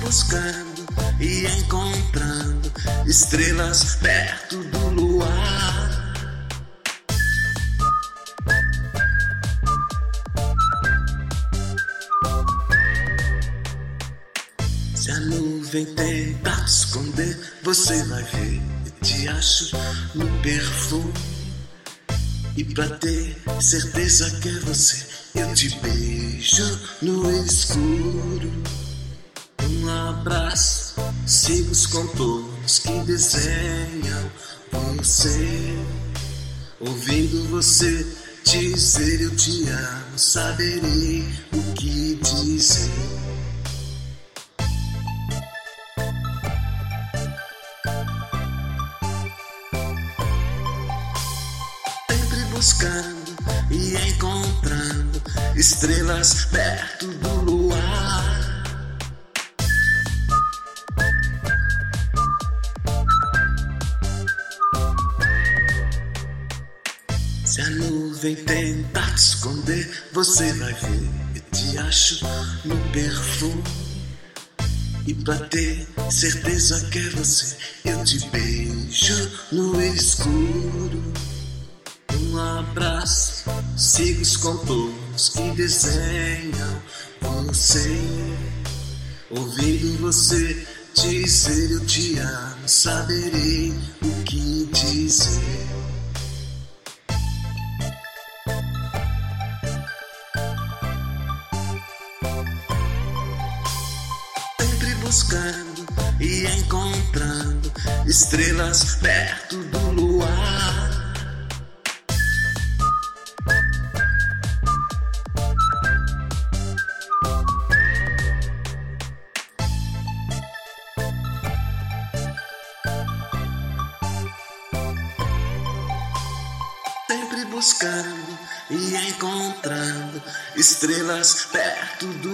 buscando e encontrando estrelas perto do luar. Se a nuvem tentar te esconder, você vai ver, eu te acho no perfume. E pra ter certeza que é você, eu te beijo no escuro. Um abraço, siga os contornos que desenham você. Ouvindo você dizer eu te amo, saberei o que dizer. Sempre buscando e encontrando estrelas perto do luar. Se a nuvem tentar te esconder, você vai ver, eu te acho no perfume. E pra ter certeza que é você, eu te beijo no escuro. Um abraço, siga os contornos que desenham você. Ouvindo você dizer eu te amo, saberei o que dizer. Buscando e encontrando estrelas perto do luar. Sempre buscando e encontrando estrelas perto do